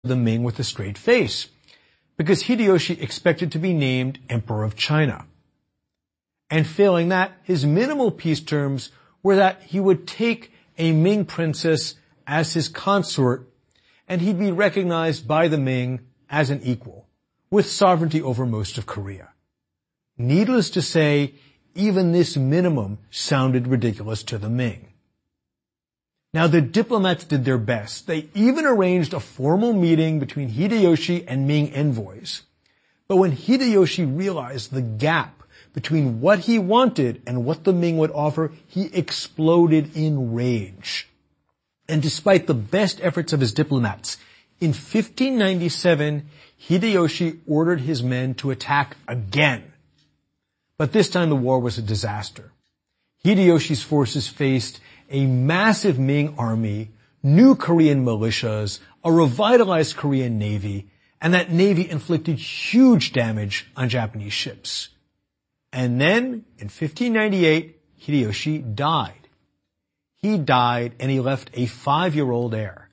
the Ming with a straight face, because Hideyoshi expected to be named Emperor of China. And failing that, his minimal peace terms were that he would take a Ming princess as his consort, and he'd be recognized by the Ming as an equal, with sovereignty over most of Korea. Needless to say, even this minimum sounded ridiculous to the Ming. Now, the diplomats did their best. They even arranged a formal meeting between Hideyoshi and Ming envoys. But when Hideyoshi realized the gap between what he wanted and what the Ming would offer, he exploded in rage. And despite the best efforts of his diplomats, in 1597, Hideyoshi ordered his men to attack again. But this time the war was a disaster. Hideyoshi's forces faced a massive Ming army, new Korean militias, a revitalized Korean navy, and that navy inflicted huge damage on Japanese ships. And then, in 1598, Hideyoshi died. He died and he left a 5-year-old heir.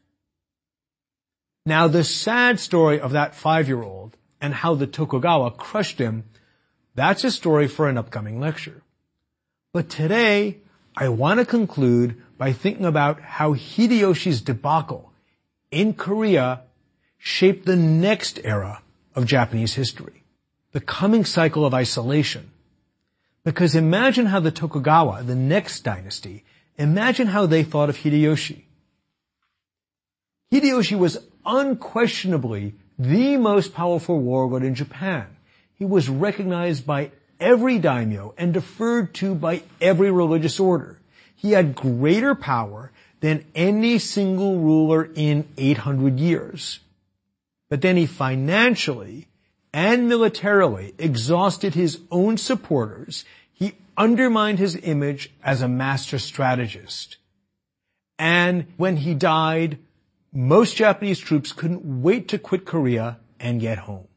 Now, the sad story of that 5-year-old and how the Tokugawa crushed him, that's a story for an upcoming lecture. But today, I want to conclude by thinking about how Hideyoshi's debacle in Korea shaped the next era of Japanese history, the coming cycle of isolation. Because imagine how the Tokugawa, the next dynasty, imagine how they thought of Hideyoshi. Hideyoshi was unquestionably the most powerful warlord in Japan. He was recognized by every daimyo and deferred to by every religious order. He had greater power than any single ruler in 800 years. But then he financially and militarily exhausted his own supporters. He undermined his image as a master strategist. And when he died, most Japanese troops couldn't wait to quit Korea and get home.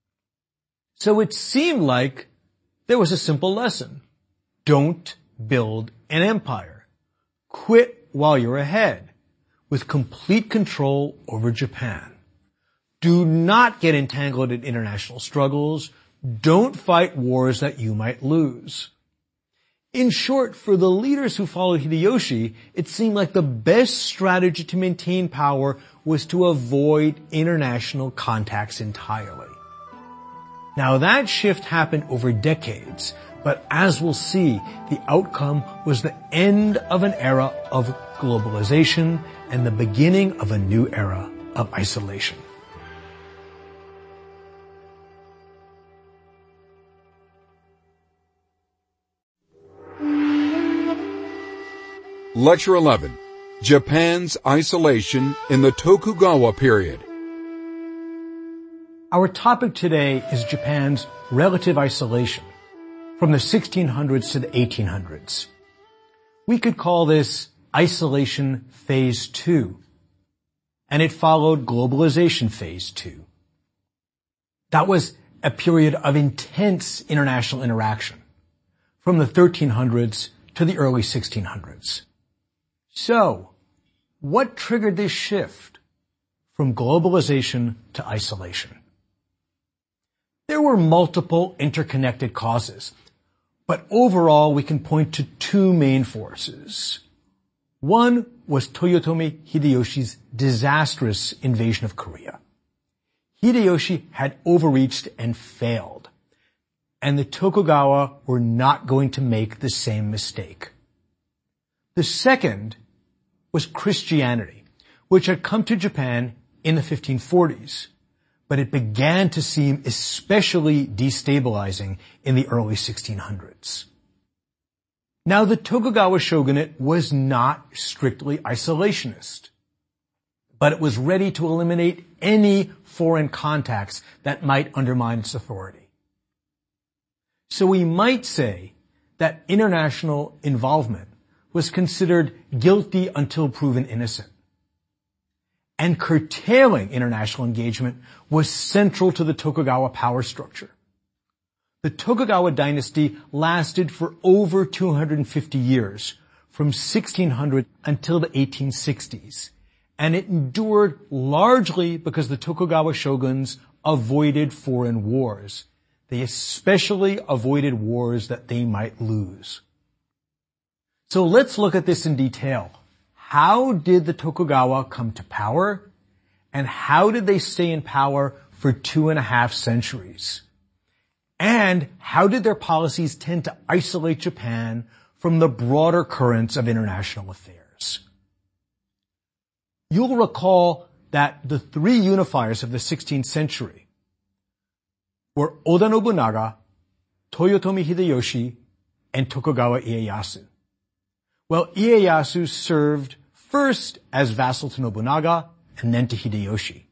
So it seemed like there was a simple lesson. Don't build an empire. Quit while you're ahead, with complete control over Japan. Do not get entangled in international struggles. Don't fight wars that you might lose. In short, for the leaders who followed Hideyoshi, it seemed like the best strategy to maintain power was to avoid international contacts entirely. Now that shift happened over decades, but as we'll see, the outcome was the end of an era of globalization and the beginning of a new era of isolation. Lecture 11. Japan's Isolation in the Tokugawa Period. Our topic today is Japan's relative isolation from the 1600s to the 1800s. We could call this Isolation Phase 2, and it followed Globalization Phase 2. That was a period of intense international interaction from the 1300s to the early 1600s. So, what triggered this shift from globalization to isolation? There were multiple interconnected causes, but overall we can point to two main forces. One was Toyotomi Hideyoshi's disastrous invasion of Korea. Hideyoshi had overreached and failed, and the Tokugawa were not going to make the same mistake. The second was Christianity, which had come to Japan in the 1540s, but it began to seem especially destabilizing in the early 1600s. Now, the Tokugawa shogunate was not strictly isolationist, but it was ready to eliminate any foreign contacts that might undermine its authority. So we might say that international involvement was considered guilty until proven innocent. And curtailing international engagement was central to the Tokugawa power structure. The Tokugawa dynasty lasted for over 250 years, from 1600 until the 1860s, and it endured largely because the Tokugawa shoguns avoided foreign wars. They especially avoided wars that they might lose. So let's look at this in detail. How did the Tokugawa come to power? And how did they stay in power for 2.5 centuries? And how did their policies tend to isolate Japan from the broader currents of international affairs? You'll recall that the 3 unifiers of the 16th century were Oda Nobunaga, Toyotomi Hideyoshi, and Tokugawa Ieyasu. Well, Ieyasu served first as vassal to Nobunaga and then to Hideyoshi.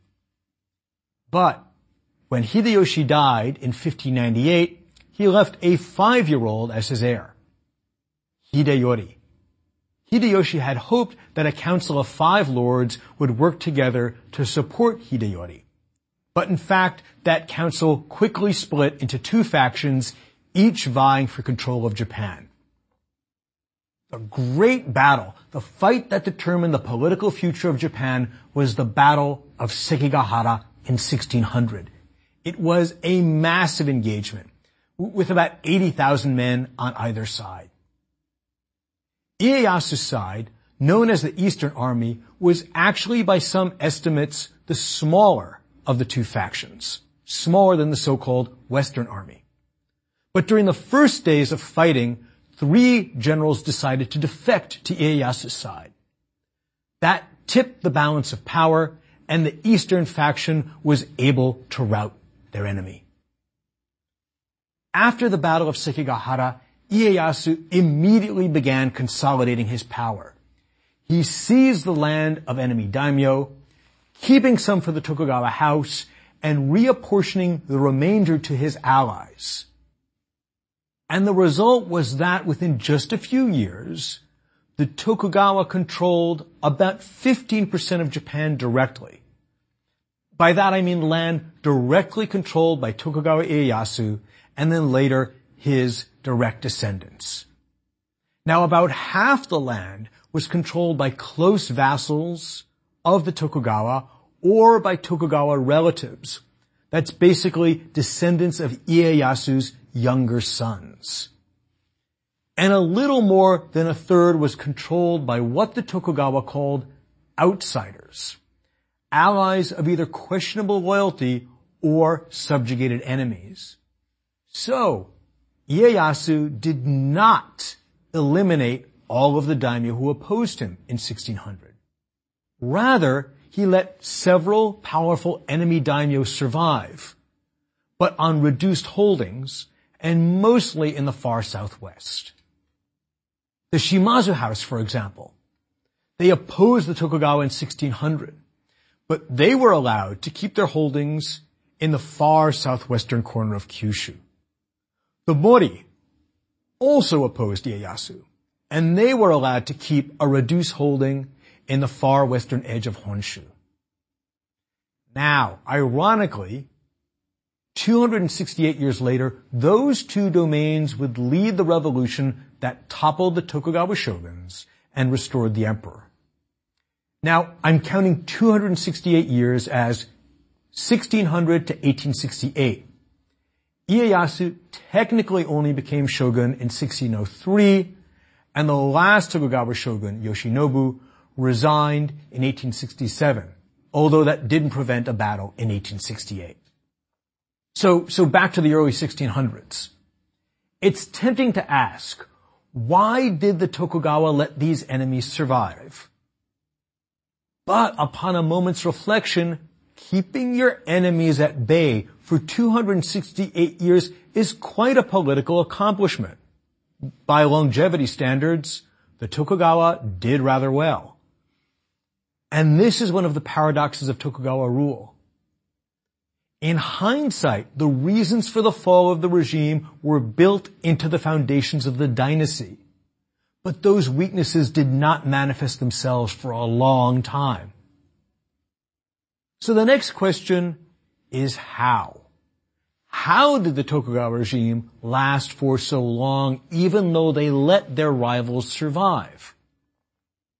But when Hideyoshi died in 1598, he left a 5-year-old as his heir, Hideyori. Hideyoshi had hoped that a council of 5 lords would work together to support Hideyori. But in fact, that council quickly split into 2 factions, each vying for control of Japan. The great battle, the fight that determined the political future of Japan, was the Battle of Sekigahara in 1600. It was a massive engagement, with about 80,000 men on either side. Ieyasu's side, known as the Eastern Army, was actually by some estimates the smaller of the 2 factions, smaller than the so-called Western Army. But during the first days of fighting, 3 generals decided to defect to Ieyasu's side. That tipped the balance of power, and the Eastern faction was able to rout their enemy. After the Battle of Sekigahara, Ieyasu immediately began consolidating his power. He seized the land of enemy daimyo, keeping some for the Tokugawa house, and reapportioning the remainder to his allies. And the result was that within just a few years, the Tokugawa controlled about 15% of Japan directly. By that I mean land directly controlled by Tokugawa Ieyasu, and then later his direct descendants. Now about half the land was controlled by close vassals of the Tokugawa or by Tokugawa relatives. That's basically descendants of Ieyasu's younger sons. And a little more than a third was controlled by what the Tokugawa called outsiders, allies of either questionable loyalty or subjugated enemies. So, Ieyasu did not eliminate all of the daimyo who opposed him in 1600. Rather, he let several powerful enemy daimyo survive, but on reduced holdings and mostly in the far southwest. The Shimazu house, for example, they opposed the Tokugawa in 1600, but they were allowed to keep their holdings in the far southwestern corner of Kyushu. The Mori also opposed Ieyasu, and they were allowed to keep a reduced holding in the far western edge of Honshu. Now, ironically, 268 years later, those 2 domains would lead the revolution that toppled the Tokugawa shoguns and restored the emperor. Now, I'm counting 268 years as 1600 to 1868. Ieyasu technically only became shogun in 1603, and the last Tokugawa shogun, Yoshinobu, resigned in 1867, although that didn't prevent a battle in 1868. So back to the early 1600s. It's tempting to ask, why did the Tokugawa let these enemies survive? But upon a moment's reflection, keeping your enemies at bay for 268 years is quite a political accomplishment. By longevity standards, the Tokugawa did rather well. And this is one of the paradoxes of Tokugawa rule. In hindsight, the reasons for the fall of the regime were built into the foundations of the dynasty. But those weaknesses did not manifest themselves for a long time. So the next question is how? How did the Tokugawa regime last for so long even though they let their rivals survive?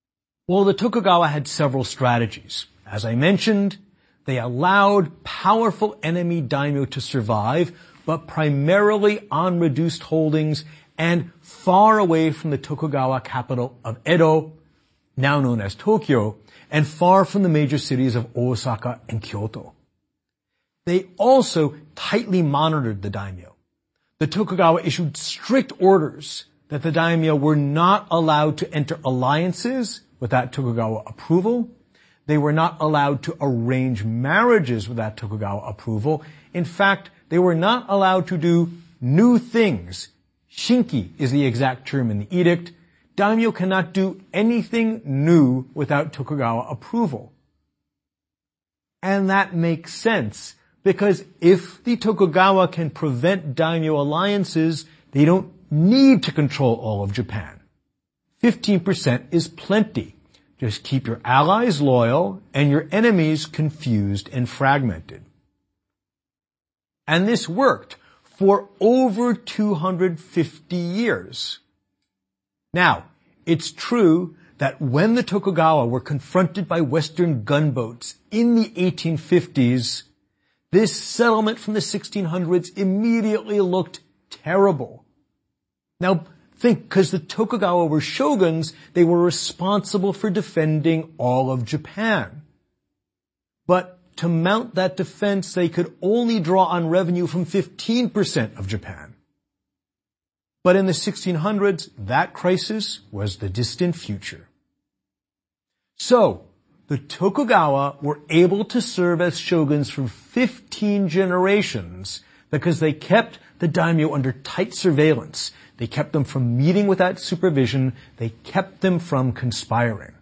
Well, the Tokugawa had several strategies. As I mentioned, they allowed powerful enemy daimyo to survive, but primarily on reduced holdings and far away from the Tokugawa capital of Edo, now known as Tokyo, and far from the major cities of Osaka and Kyoto. They also tightly monitored the daimyo. The Tokugawa issued strict orders that the daimyo were not allowed to enter alliances without Tokugawa approval. They were not allowed to arrange marriages without Tokugawa approval. In fact, they were not allowed to do new things. Shinki is the exact term in the edict. Daimyo cannot do anything new without Tokugawa approval. And that makes sense, because if the Tokugawa can prevent daimyo alliances, they don't need to control all of Japan. 15% is plenty. Just keep your allies loyal and your enemies confused and fragmented. And this worked for over 250 years. Now, it's true that when the Tokugawa were confronted by Western gunboats in the 1850s, this settlement from the 1600s immediately looked terrible. Now, think, because the Tokugawa were shoguns, they were responsible for defending all of Japan. But to mount that defense, they could only draw on revenue from 15% of Japan. But in the 1600s, that crisis was the distant future. So, the Tokugawa were able to serve as shoguns for 15 generations because they kept the daimyo under tight surveillance. They kept them from meeting without supervision. They kept them from conspiring.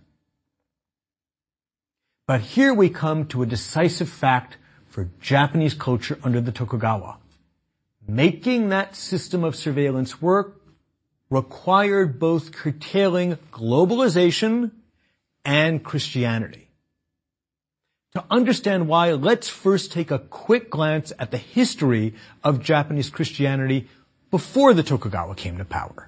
But here we come to a decisive fact for Japanese culture under the Tokugawa. Making that system of surveillance work required both curtailing globalization and Christianity. To understand why, let's first take a quick glance at the history of Japanese Christianity before the Tokugawa came to power.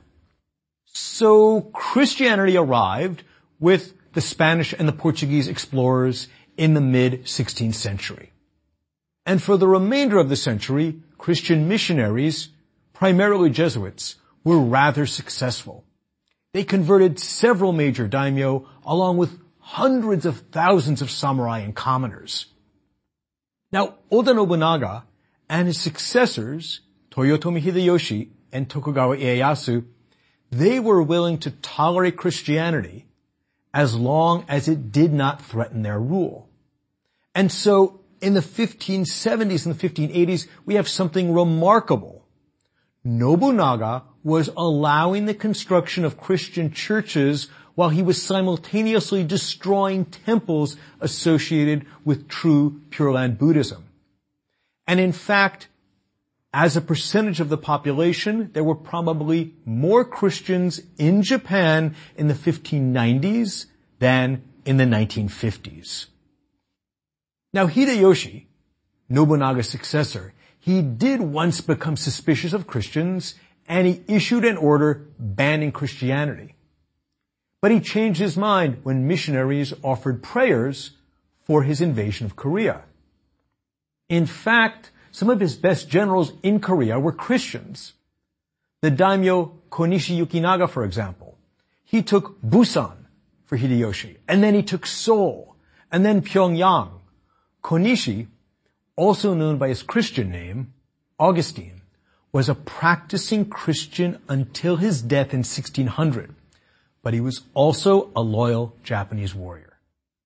So Christianity arrived with the Spanish and the Portuguese explorers in the mid-16th century. And for the remainder of the century, Christian missionaries, primarily Jesuits, were rather successful. They converted several major daimyo along with hundreds of thousands of samurai and commoners. Now, Oda Nobunaga and his successors, Toyotomi Hideyoshi and Tokugawa Ieyasu, they were willing to tolerate Christianity as long as it did not threaten their rule. And so, in the 1570s and the 1580s, we have something remarkable. Nobunaga was allowing the construction of Christian churches while he was simultaneously destroying temples associated with true Pure Land Buddhism. And in fact, as a percentage of the population, there were probably more Christians in Japan in the 1590s than in the 1950s. Now, Hideyoshi, Nobunaga's successor, he did once become suspicious of Christians, and he issued an order banning Christianity. But he changed his mind when missionaries offered prayers for his invasion of Korea. In fact, some of his best generals in Korea were Christians. The daimyo Konishi Yukinaga, for example, he took Busan for Hideyoshi, and then he took Seoul, and then Pyongyang. Konishi, also known by his Christian name, Augustine, was a practicing Christian until his death in 1600, but he was also a loyal Japanese warrior.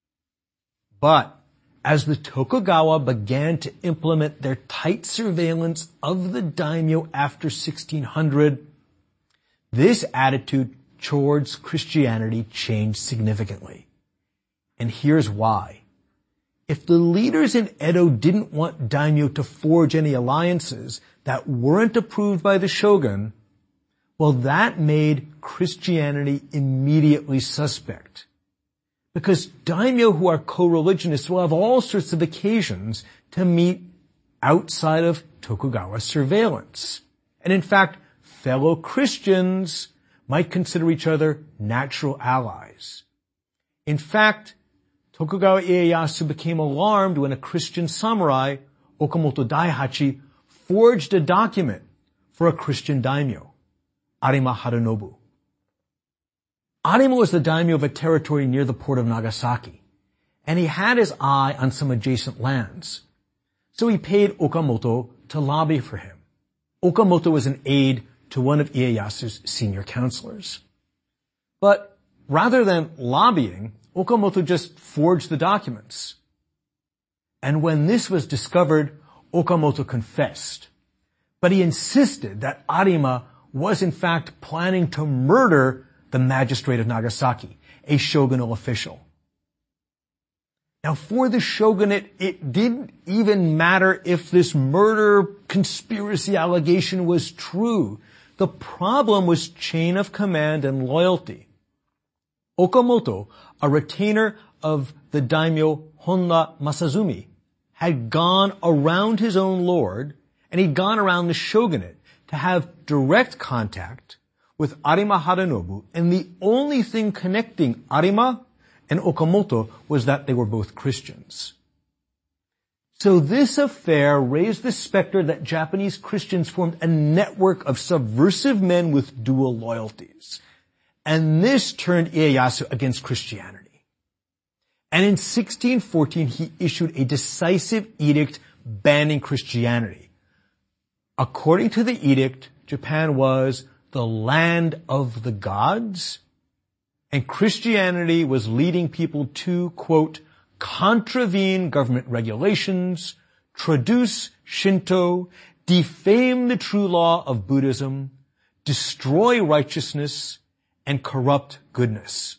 But as the Tokugawa began to implement their tight surveillance of the daimyo after 1600, this attitude towards Christianity changed significantly. And here's why. If the leaders in Edo didn't want daimyo to forge any alliances that weren't approved by the shogun, well, that made Christianity immediately suspect. Because daimyo who are co-religionists will have all sorts of occasions to meet outside of Tokugawa surveillance. And in fact, fellow Christians might consider each other natural allies. In fact, Tokugawa Ieyasu became alarmed when a Christian samurai, Okamoto Daihachi, forged a document for a Christian daimyo, Arima Harunobu. Arima was the daimyo of a territory near the port of Nagasaki, and he had his eye on some adjacent lands. So he paid Okamoto to lobby for him. Okamoto was an aide to one of Ieyasu's senior counselors. But rather than lobbying, Okamoto just forged the documents. And when this was discovered, Okamoto confessed. But he insisted that Arima was in fact planning to murder the magistrate of Nagasaki, a shogunal official. Now for the shogunate, it didn't even matter if this murder conspiracy allegation was true. The problem was chain of command and loyalty. Okamoto, a retainer of the daimyo Honda Masazumi, had gone around his own lord, and he'd gone around the shogunate to have direct contact with Arima Harunobu, and the only thing connecting Arima and Okamoto was that they were both Christians. So this affair raised the specter that Japanese Christians formed a network of subversive men with dual loyalties. And this turned Ieyasu against Christianity. And in 1614, he issued a decisive edict banning Christianity. According to the edict, Japan was the land of the gods, and Christianity was leading people to, quote, contravene government regulations, traduce Shinto, defame the true law of Buddhism, destroy righteousness, and corrupt goodness.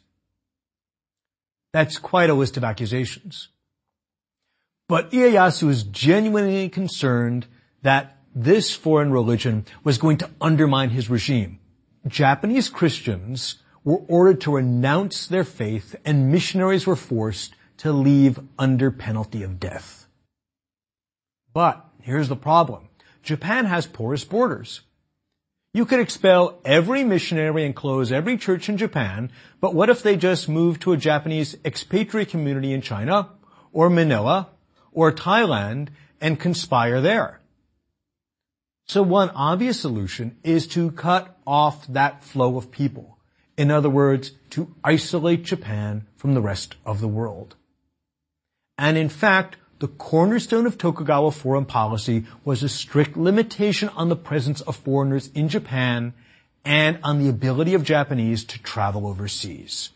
That's quite a list of accusations. But Ieyasu was genuinely concerned that this foreign religion was going to undermine his regime. Japanese Christians were ordered to renounce their faith, and missionaries were forced to leave under penalty of death. But here's the problem. Japan has porous borders. You could expel every missionary and close every church in Japan, but what if they just moved to a Japanese expatriate community in China, or Manila, or Thailand, and conspire there? So one obvious solution is to cut off that flow of people. In other words, to isolate Japan from the rest of the world. And in fact, the cornerstone of Tokugawa foreign policy was a strict limitation on the presence of foreigners in Japan and on the ability of Japanese to travel overseas.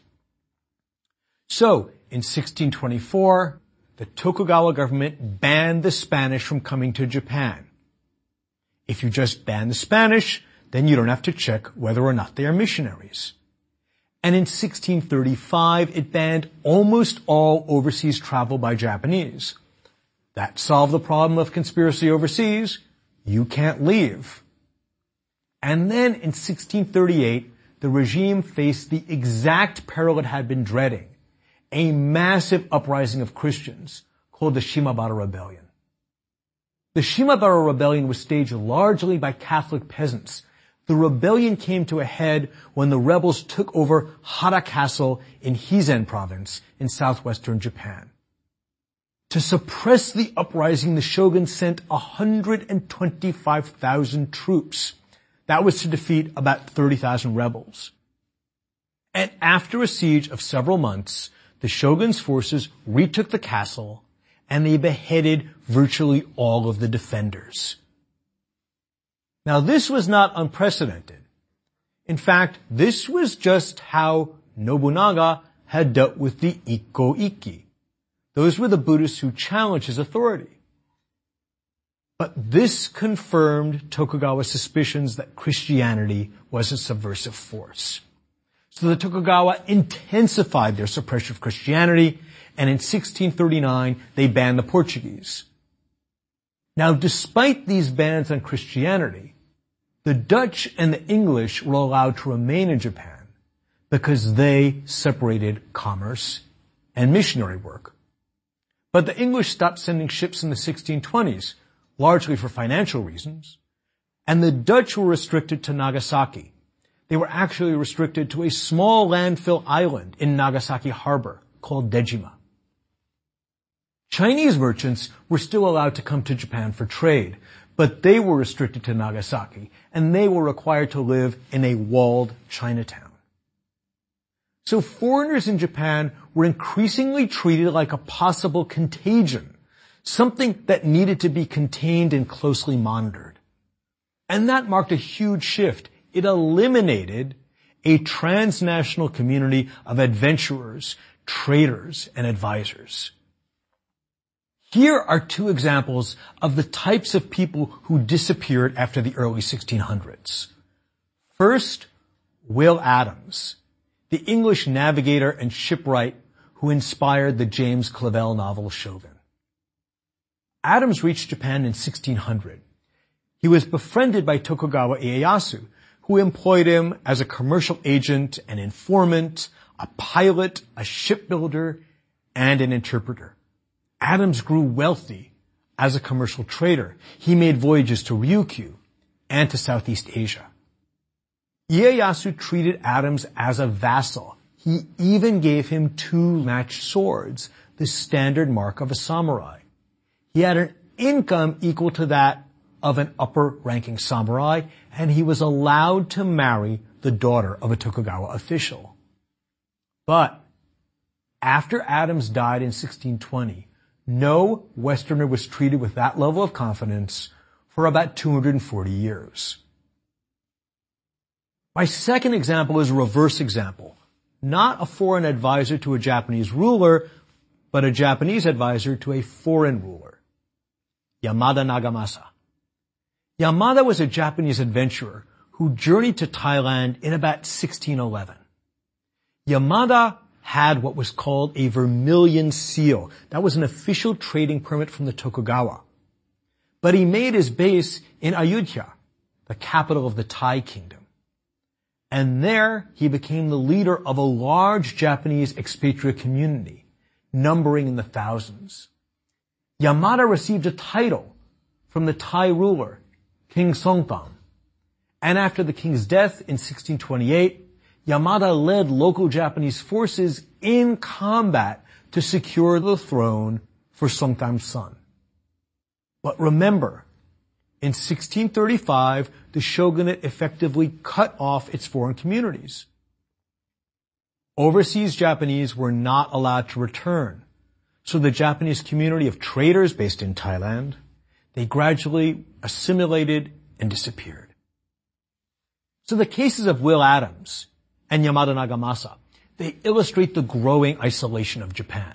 So, in 1624, the Tokugawa government banned the Spanish from coming to Japan. If you just ban the Spanish, then you don't have to check whether or not they are missionaries. And in 1635, it banned almost all overseas travel by Japanese. That solved the problem of conspiracy overseas. You can't leave. And then in 1638, the regime faced the exact peril it had been dreading, a massive uprising of Christians called the Shimabara Rebellion. The Shimabara Rebellion was staged largely by Catholic peasants. The rebellion came to a head when the rebels took over Hara Castle in Hizen province in southwestern Japan. To suppress the uprising, the shogun sent 125,000 troops. That was to defeat about 30,000 rebels. And after a siege of several months, the shogun's forces retook the castle, and they beheaded virtually all of the defenders. Now this was not unprecedented. In fact, this was just how Nobunaga had dealt with the Ikko-Ikki. Those were the Buddhists who challenged his authority. But this confirmed Tokugawa's suspicions that Christianity was a subversive force. So the Tokugawa intensified their suppression of Christianity, and in 1639 they banned the Portuguese. Now, despite these bans on Christianity, the Dutch and the English were allowed to remain in Japan because they separated commerce and missionary work. But the English stopped sending ships in the 1620s, largely for financial reasons, and the Dutch were restricted to Nagasaki. they were actually restricted to a small landfill island in Nagasaki Harbor called Dejima. Chinese merchants were still allowed to come to Japan for trade, but they were restricted to Nagasaki, and they were required to live in a walled Chinatown. So foreigners in Japan were increasingly treated like a possible contagion, something that needed to be contained and closely monitored. And that marked a huge shift. It eliminated a transnational community of adventurers, traders, and advisors. Here are two examples of the types of people who disappeared after the early 1600s. First, Will Adams, the English navigator and shipwright who inspired the James Clavell novel Shogun. Adams reached Japan in 1600. He was befriended by Tokugawa Ieyasu, who employed him as a commercial agent, an informant, a pilot, a shipbuilder, and an interpreter. Adams grew wealthy as a commercial trader. He made voyages to Ryukyu and to Southeast Asia. Ieyasu treated Adams as a vassal. He even gave him 2 matched swords, the standard mark of a samurai. He had an income equal to that of an upper-ranking samurai, and he was allowed to marry the daughter of a Tokugawa official. But after Adams died in 1620, no Westerner was treated with that level of confidence for about 240 years. My second example is a reverse example. Not a foreign advisor to a Japanese ruler, but a Japanese advisor to a foreign ruler. Yamada Nagamasa. Yamada was a Japanese adventurer who journeyed to Thailand in about 1611. Yamada had what was called a vermilion seal. That was an official trading permit from the Tokugawa. But he made his base in Ayutthaya, the capital of the Thai kingdom. And there he became the leader of a large Japanese expatriate community, numbering in the thousands. Yamada received a title from the Thai ruler, King Songtham. And after the king's death in 1628, Yamada led local Japanese forces in combat to secure the throne for Songtham's son. But remember, in 1635, the shogunate effectively cut off its foreign communities. Overseas Japanese were not allowed to return. So the Japanese community of traders based in Thailand, they gradually assimilated and disappeared. So the cases of Will Adams and Yamada Nagamasa, they illustrate the growing isolation of Japan.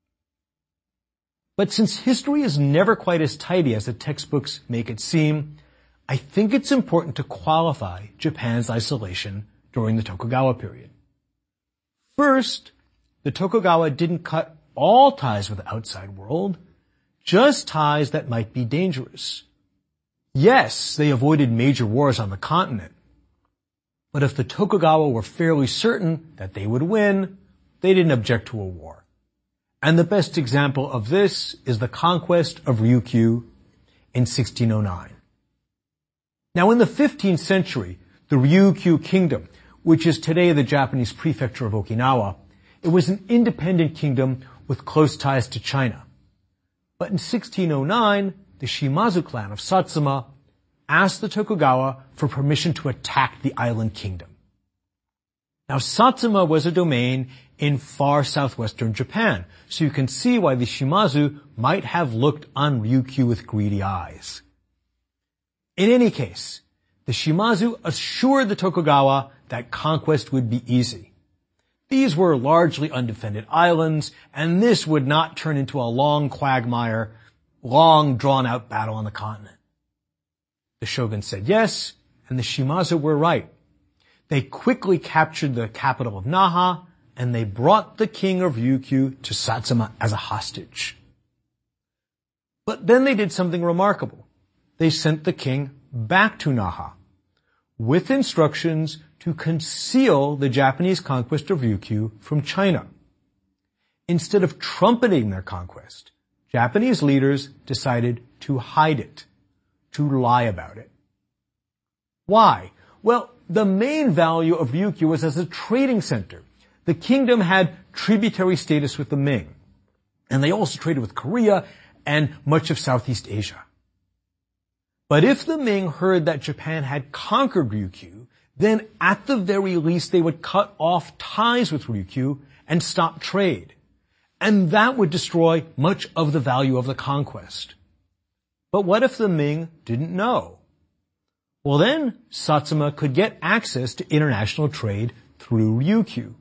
But since history is never quite as tidy as the textbooks make it seem, I think it's important to qualify Japan's isolation during the Tokugawa period. First, the Tokugawa didn't cut all ties with the outside world, just ties that might be dangerous. Yes, they avoided major wars on the continent, but if the Tokugawa were fairly certain that they would win, they didn't object to a war. And the best example of this is the conquest of Ryukyu in 1609. Now in the 15th century, the Ryukyu kingdom, which is today the Japanese prefecture of Okinawa, it was an independent kingdom with close ties to China. But in 1609, the Shimazu clan of Satsuma asked the Tokugawa for permission to attack the island kingdom. Now Satsuma was a domain in far southwestern Japan, so you can see why the Shimazu might have looked on Ryukyu with greedy eyes. In any case, the Shimazu assured the Tokugawa that conquest would be easy. These were largely undefended islands, and this would not turn into a long quagmire, long drawn-out battle on the continent. The shogun said yes, and the Shimazu were right. They quickly captured the capital of Naha, and they brought the king of Ryukyu to Satsuma as a hostage. But then they did something remarkable. They sent the king back to Naha with instructions to conceal the Japanese conquest of Ryukyu from China. Instead of trumpeting their conquest, Japanese leaders decided to hide it, to lie about it. Why? Well, the main value of Ryukyu was as a trading center. The kingdom had tributary status with the Ming, and they also traded with Korea and much of Southeast Asia. But if the Ming heard that Japan had conquered Ryukyu, then at the very least they would cut off ties with Ryukyu and stop trade. And that would destroy much of the value of the conquest. But what if the Ming didn't know? Well then, Satsuma could get access to international trade through Ryukyu.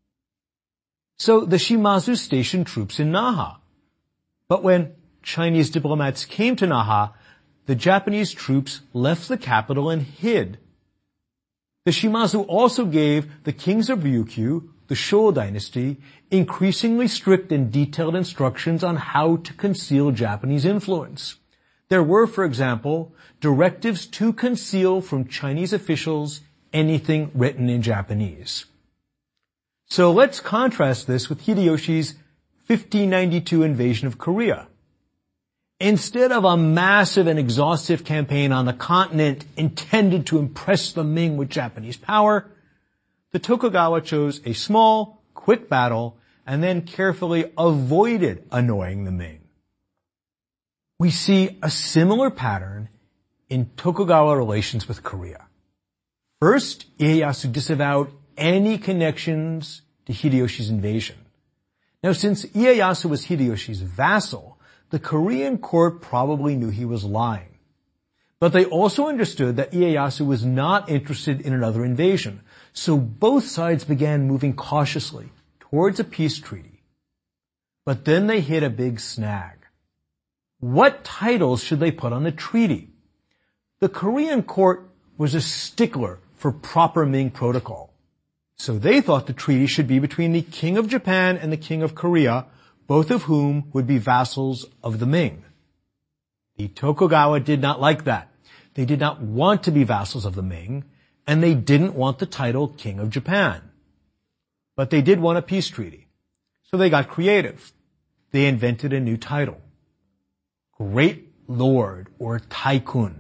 So the Shimazu stationed troops in Naha. But when Chinese diplomats came to Naha, the Japanese troops left the capital and hid. The Shimazu also gave the kings of Ryukyu, the Shou dynasty, increasingly strict and detailed instructions on how to conceal Japanese influence. There were, for example, directives to conceal from Chinese officials anything written in Japanese. So let's contrast this with Hideyoshi's 1592 invasion of Korea. Instead of a massive and exhaustive campaign on the continent intended to impress the Ming with Japanese power, the Tokugawa chose a small, quick battle and then carefully avoided annoying the Ming. We see a similar pattern in Tokugawa relations with Korea. First, Ieyasu disavowed any connections to Hideyoshi's invasion. Now, since Ieyasu was Hideyoshi's vassal, the Korean court probably knew he was lying. But they also understood that Ieyasu was not interested in another invasion, so both sides began moving cautiously towards a peace treaty. But then they hit a big snag. What titles should they put on the treaty? The Korean court was a stickler for proper Ming protocol. So they thought the treaty should be between the King of Japan and the King of Korea, both of whom would be vassals of the Ming. The Tokugawa did not like that. They did not want to be vassals of the Ming, and they didn't want the title King of Japan. But they did want a peace treaty. So they got creative. They invented a new title. Great Lord, or Taikun.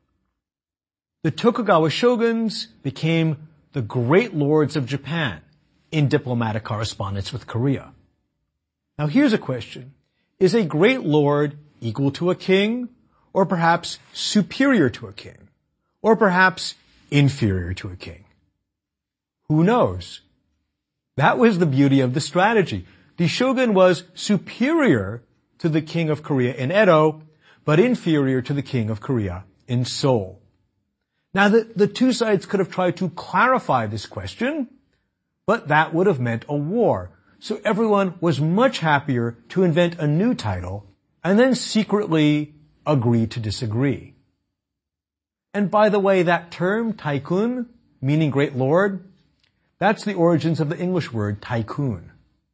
The Tokugawa shoguns became the Great Lords of Japan in diplomatic correspondence with Korea. Now here's a question. Is a Great Lord equal to a king, or perhaps superior to a king, or perhaps inferior to a king? Who knows? That was the beauty of the strategy. The shogun was superior to the King of Korea in Edo, but inferior to the King of Korea in Seoul. Now, the two sides could have tried to clarify this question, but that would have meant a war. So everyone was much happier to invent a new title and then secretly agree to disagree. And by the way, that term, Taikun, meaning Great Lord, that's the origins of the English word tycoon.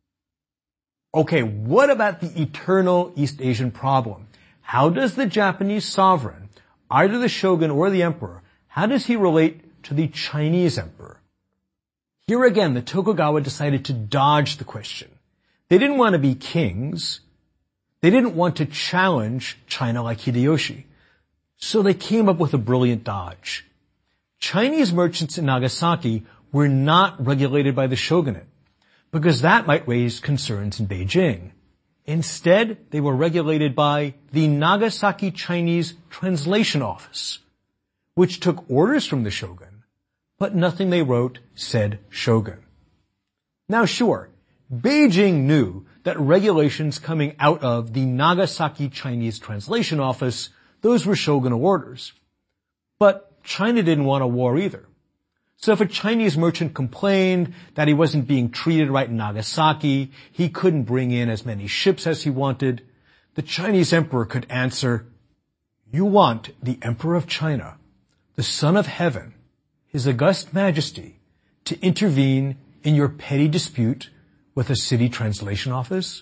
Okay, what about the eternal East Asian problem? How does the Japanese sovereign, either the shogun or the emperor, how does he relate to the Chinese emperor? Here again, the Tokugawa decided to dodge the question. They didn't want to be kings. They didn't want to challenge China like Hideyoshi. So they came up with a brilliant dodge. Chinese merchants in Nagasaki were not regulated by the shogunate, because that might raise concerns in Beijing. Instead, they were regulated by the Nagasaki Chinese Translation Office, which took orders from the shogun, but nothing they wrote said shogun. Now sure, Beijing knew that regulations coming out of the Nagasaki Chinese Translation Office, those were shogunal orders. But China didn't want a war either. So if a Chinese merchant complained that he wasn't being treated right in Nagasaki, he couldn't bring in as many ships as he wanted, the Chinese emperor could answer, "You want the Emperor of China, the Son of Heaven, His August Majesty, to intervene in your petty dispute with a city translation office?"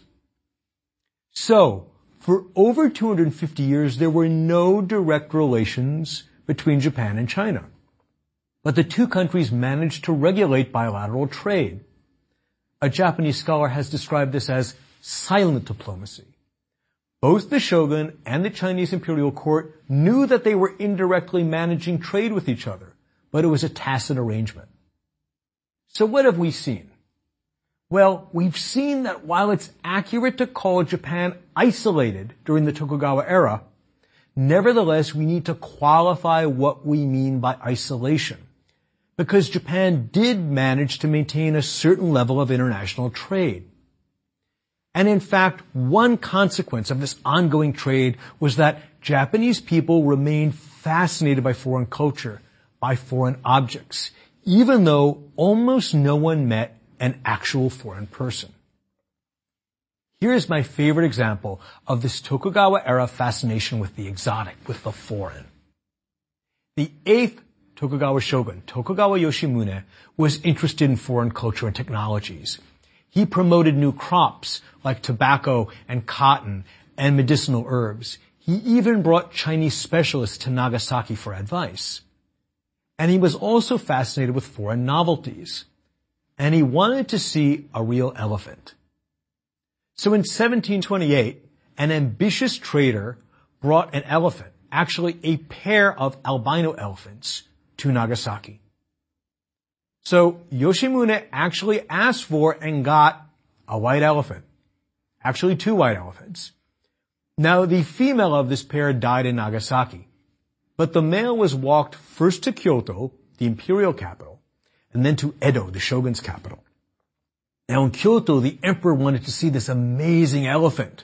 So, for over 250 years, there were no direct relations between Japan and China. But the two countries managed to regulate bilateral trade. A Japanese scholar has described this as silent diplomacy. Both the shogun and the Chinese imperial court knew that they were indirectly managing trade with each other, but it was a tacit arrangement. So what have we seen? Well, we've seen that while it's accurate to call Japan isolated during the Tokugawa era, nevertheless we need to qualify what we mean by isolation, because Japan did manage to maintain a certain level of international trade. And in fact, one consequence of this ongoing trade was that Japanese people remained fascinated by foreign culture, by foreign objects, even though almost no one met an actual foreign person. Here is my favorite example of this Tokugawa-era fascination with the exotic, with the foreign. The 8th Tokugawa shogun, Tokugawa Yoshimune, was interested in foreign culture and technologies. He promoted new crops like tobacco and cotton and medicinal herbs. He even brought Chinese specialists to Nagasaki for advice. And he was also fascinated with foreign novelties. And he wanted to see a real elephant. So in 1728, an ambitious trader brought an elephant, actually a pair of albino elephants, to Nagasaki. So Yoshimune actually asked for and got a white elephant. Actually 2 white elephants. Now the female of this pair died in Nagasaki, but the male was walked first to Kyoto, the imperial capital, and then to Edo, the shogun's capital. Now in Kyoto, the emperor wanted to see this amazing elephant.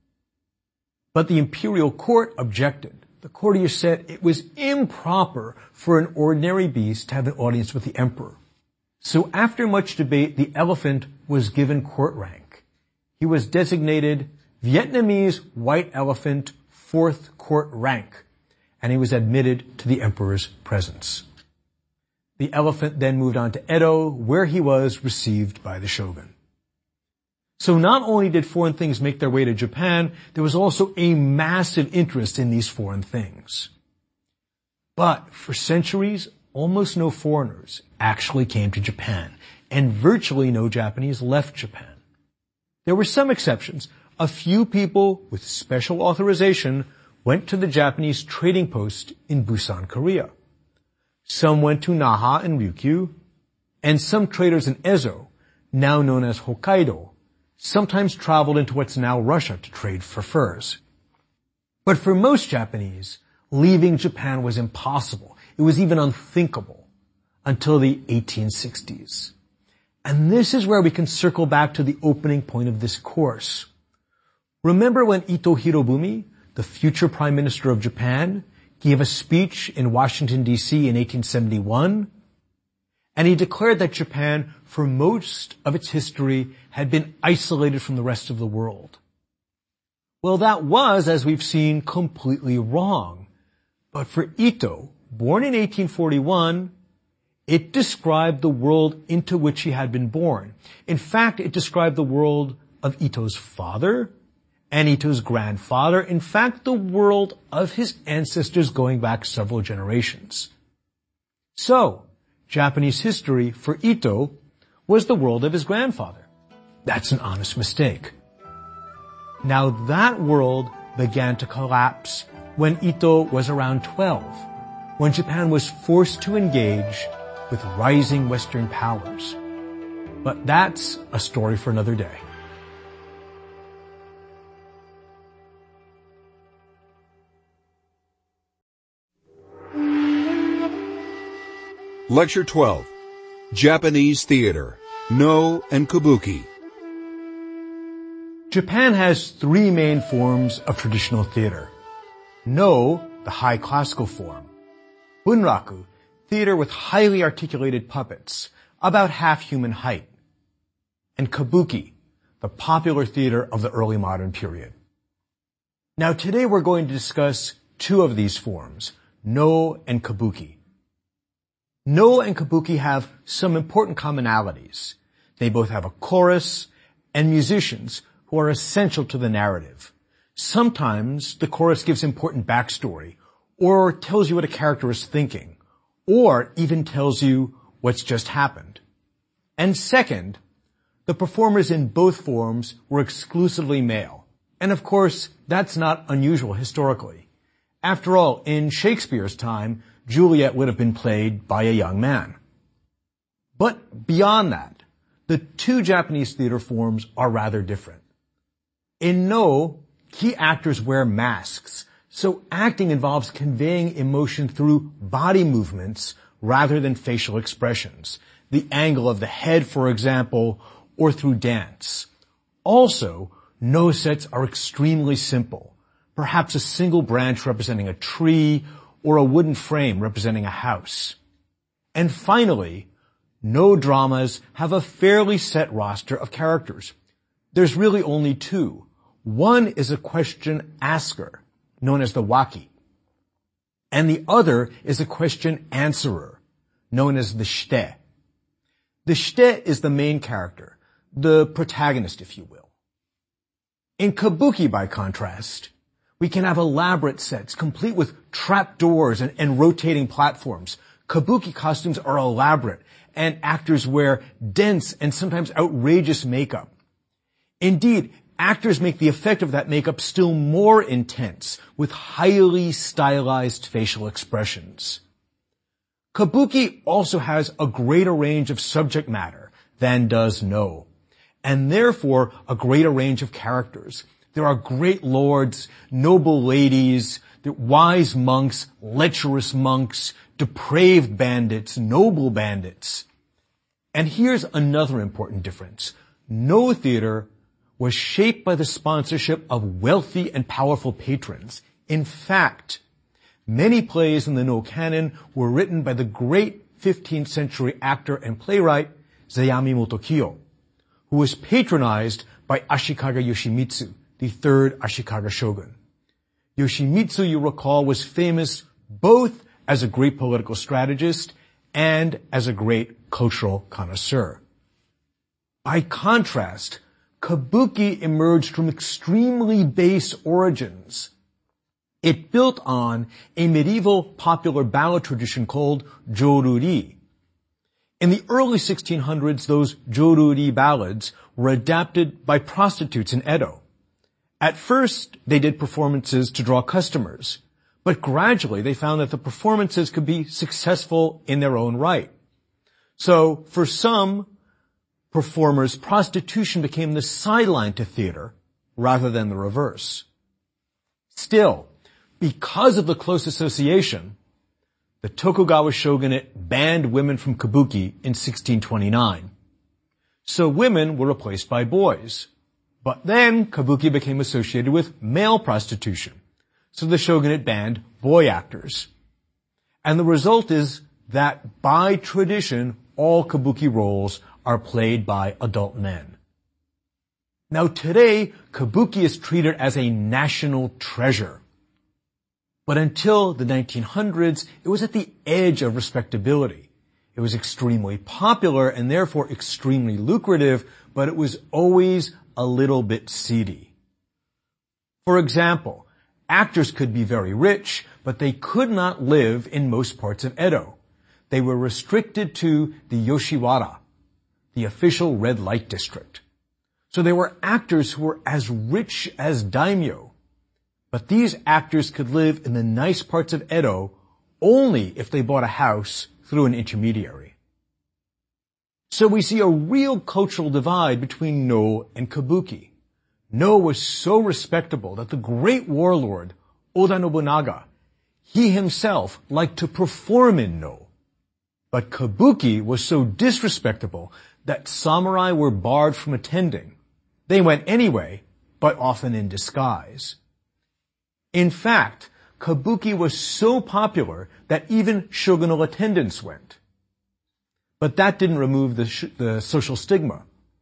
But the imperial court objected. The courtier said it was improper for an ordinary beast to have an audience with the emperor. So after much debate, the elephant was given court rank. He was designated Vietnamese white elephant 4th court rank, and he was admitted to the emperor's presence. The elephant then moved on to Edo, where he was received by the shogun. So not only did foreign things make their way to Japan, there was also a massive interest in these foreign things. But for centuries, almost no foreigners actually came to Japan, and virtually no Japanese left Japan. There were some exceptions. A few people with special authorization went to the Japanese trading post in Busan, Korea. Some went to Naha and Ryukyu, and some traders in Ezo, now known as Hokkaido, sometimes traveled into what's now Russia to trade for furs. But for most Japanese, leaving Japan was impossible. It was even unthinkable until the 1860s. And this is where we can circle back to the opening point of this course. Remember when Ito Hirobumi, the future Prime Minister of Japan, gave a speech in Washington, D.C. in 1871, and he declared that Japan, for most of its history, had been isolated from the rest of the world. Well, that was, as we've seen, completely wrong. But for Ito, born in 1841, it described the world into which he had been born. In fact, it described the world of Ito's father and Ito's grandfather, in fact, the world of his ancestors going back several generations. So, Japanese history for Ito was the world of his grandfather. That's an honest mistake. Now that world began to collapse when Ito was around 12, when Japan was forced to engage with rising Western powers. But that's a story for another day. Lecture 12. Japanese Theater, No and Kabuki. Japan has 3 main forms of traditional theater. No, the high classical form. Bunraku, theater with highly articulated puppets, about half human height. And Kabuki, the popular theater of the early modern period. Now today we're going to discuss 2 of these forms, No and Kabuki. No and Kabuki have some important commonalities. They both have a chorus and musicians who are essential to the narrative. Sometimes the chorus gives important backstory, or tells you what a character is thinking, or even tells you what's just happened. And second, the performers in both forms were exclusively male. And of course, that's not unusual historically. After all, in Shakespeare's time, Juliet would have been played by a young man. But beyond that, the two Japanese theater forms are rather different. In No, key actors wear masks, so acting involves conveying emotion through body movements rather than facial expressions. The angle of the head, for example, or through dance. Also, No sets are extremely simple. Perhaps a single branch representing a tree or a wooden frame representing a house. And finally, No dramas have a fairly set roster of characters. There's really only two. One is a question asker, known as the waki. And the other is a question answerer, known as the shite. The shite is the main character, the protagonist, if you will. In kabuki, by contrast, we can have elaborate sets, complete with trapdoors and rotating platforms. Kabuki costumes are elaborate, and actors wear dense and sometimes outrageous makeup. Indeed, actors make the effect of that makeup still more intense, with highly stylized facial expressions. Kabuki also has a greater range of subject matter than does No, and therefore a greater range of characters. There are great lords, noble ladies, wise monks, lecherous monks, depraved bandits, noble bandits. And here's another important difference. No theater was shaped by the sponsorship of wealthy and powerful patrons. In fact, many plays in the No canon were written by the great 15th century actor and playwright Zayami Motokiyo, who was patronized by Ashikaga Yoshimitsu, the third Ashikaga shogun. Yoshimitsu, you recall, was famous both as a great political strategist and as a great cultural connoisseur. By contrast, kabuki emerged from extremely base origins. It built on a medieval popular ballad tradition called joruri. In the early 1600s, those joruri ballads were adapted by prostitutes in Edo. At first, they did performances to draw customers, but gradually they found that the performances could be successful in their own right. So, for some performers, prostitution became the sideline to theater rather than the reverse. Still, because of the close association, the Tokugawa shogunate banned women from kabuki in 1629. So women were replaced by boys. But then kabuki became associated with male prostitution. So the shogunate banned boy actors. And the result is that by tradition, all kabuki roles are played by adult men. Now today, kabuki is treated as a national treasure. But until the 1900s, it was at the edge of respectability. It was extremely popular and therefore extremely lucrative, but it was always a little bit seedy. For example, actors could be very rich, but they could not live in most parts of Edo. They were restricted to the Yoshiwara, the official red light district. So there were actors who were as rich as daimyo, but these actors could live in the nice parts of Edo only if they bought a house through an intermediary. So we see a real cultural divide between No and kabuki. No was so respectable that the great warlord, Oda Nobunaga, he himself liked to perform in No. But kabuki was so disrespectable that samurai were barred from attending. They went anyway, but often in disguise. In fact, kabuki was so popular that even shogunal attendants went. But that didn't remove the social stigma.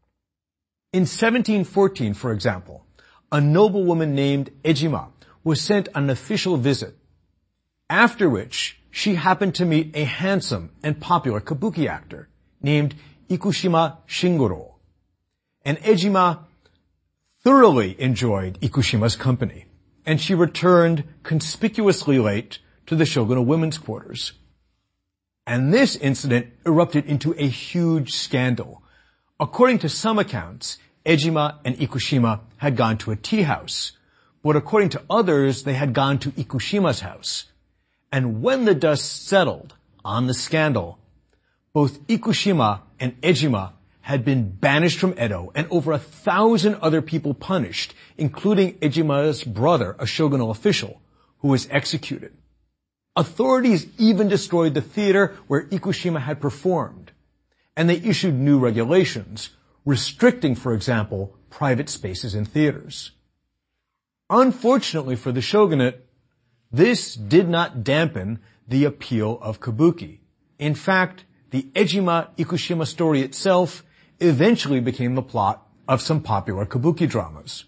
In 1714, for example, a noblewoman named Ejima was sent on an official visit, after which she happened to meet a handsome and popular kabuki actor named Ikushima Shingoro. And Ejima thoroughly enjoyed Ikushima's company, and she returned conspicuously late to the shogunal women's quarters. And this incident erupted into a huge scandal. According to some accounts, Ejima and Ikushima had gone to a tea house, but according to others, they had gone to Ikushima's house. And when the dust settled on the scandal, both Ikushima and Ejima had been banished from Edo and over 1,000 other people punished, including Ejima's brother, a shogunal official, who was executed. Authorities even destroyed the theater where Ikushima had performed, and they issued new regulations, restricting, for example, private spaces in theaters. Unfortunately for the shogunate, this did not dampen the appeal of kabuki. In fact, the Ejima-Ikushima story itself eventually became the plot of some popular kabuki dramas.